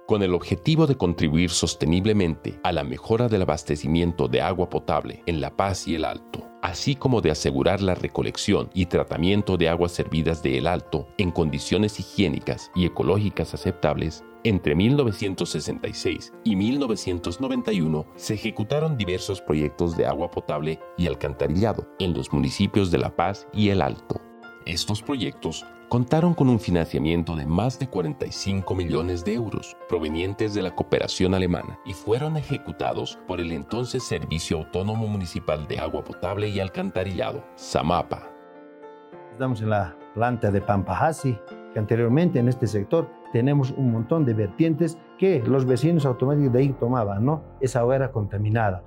Con el objetivo de contribuir sosteniblemente a la mejora del abastecimiento de agua potable en La Paz y El Alto, así como de asegurar la recolección y tratamiento de aguas servidas de El Alto en condiciones higiénicas y ecológicas aceptables, entre 1966 y 1991 se ejecutaron diversos proyectos de agua potable y alcantarillado en los municipios de La Paz y El Alto. Estos proyectos contaron con un financiamiento de más de 45 millones de euros provenientes de la cooperación alemana y fueron ejecutados por el entonces Servicio Autónomo Municipal de Agua Potable y Alcantarillado, SAMAPA. Estamos en la planta de Pampajasi, que anteriormente en este sector tenemos un montón de vertientes que los vecinos automáticamente de ahí tomaban, ¿no? Esa agua era contaminada.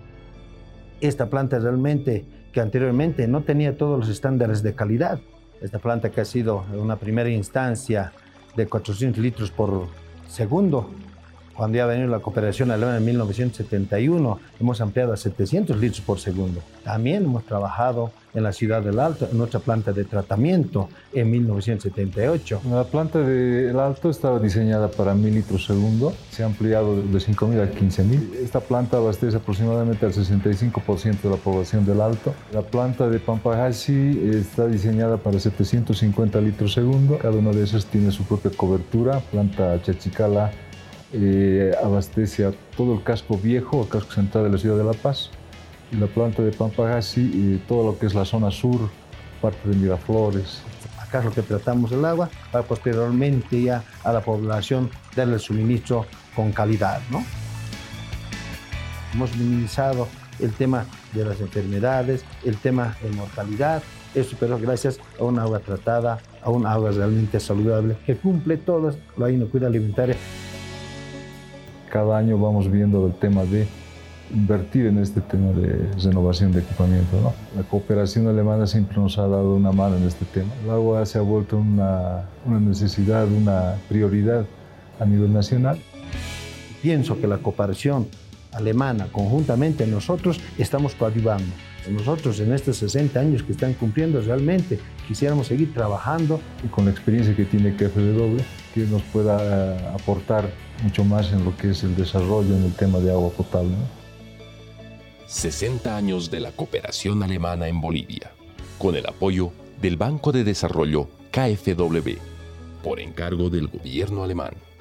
Esta planta realmente, que anteriormente no tenía todos los estándares de calidad. Esta planta que ha sido en una primera instancia de 400 litros por segundo. Cuando ya ha venido la cooperación alemana en 1971, hemos ampliado a 700 litros por segundo. También hemos trabajado en la ciudad del Alto, en otra planta de tratamiento en 1978. La planta del Alto estaba diseñada para 1000 litros segundo, se ha ampliado de 5000 a 15000. Esta planta abastece aproximadamente al 65% de la población del Alto. La planta de Pampajasi está diseñada para 750 litros segundo, cada una de esas tiene su propia cobertura. Planta Chachicala abastece a todo el casco viejo, el casco central de la ciudad de La Paz. Y la planta de Pampajasi, todo lo que es la zona sur, parte de Miraflores. Acá es lo que tratamos el agua para posteriormente ya a la población darle el suministro con calidad, ¿no? Hemos minimizado el tema de las enfermedades, el tema de mortalidad, eso pero gracias a un agua tratada, a un agua realmente saludable que cumple toda la inocuidad alimentaria. Cada año vamos viendo el tema de invertir en este tema de renovación de equipamiento, ¿no? La cooperación alemana siempre nos ha dado una mano en este tema. El agua se ha vuelto una necesidad, una prioridad a nivel nacional. Pienso que la cooperación alemana, conjuntamente nosotros, estamos coadyuvando. Nosotros en estos 60 años que están cumpliendo realmente quisiéramos seguir trabajando. Y con la experiencia que tiene KfW, que nos pueda aportar mucho más en lo que es el desarrollo en el tema de agua potable, ¿no? 60 años de la cooperación alemana en Bolivia, con el apoyo del Banco de Desarrollo KfW, por encargo del gobierno alemán.